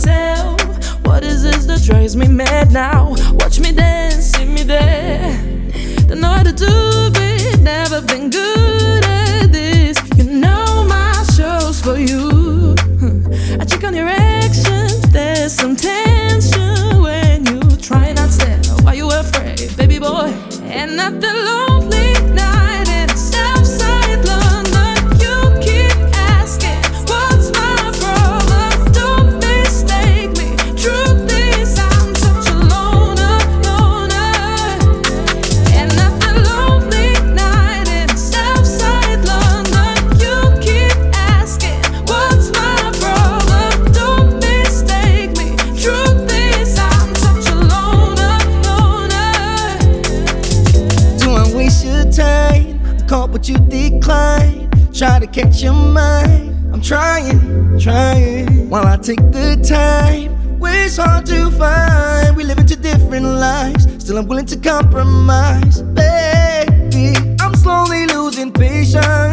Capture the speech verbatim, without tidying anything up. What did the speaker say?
myself. What is this that drives me mad now? Watch me dance, see me there. Don't know how to do it, never been good at this. You know my show's for you. I check on your actions, there's some tension when you try not to. Why you afraid, baby boy? And at the lonely night in Southside London, you keep asking, what's my problem? Don't mistake me, truth is I'm such a loner, loner. And at the lonely night in Southside London, you keep asking, what's my problem? Don't mistake me, truth is I'm such a loner, loner. Don't waste your time. I call but you decline. Try to catch your mind. I'm trying, trying. While I take the time, where it's hard to find. We live into different lives. Still I'm willing to compromise. Baby, I'm slowly losing patience.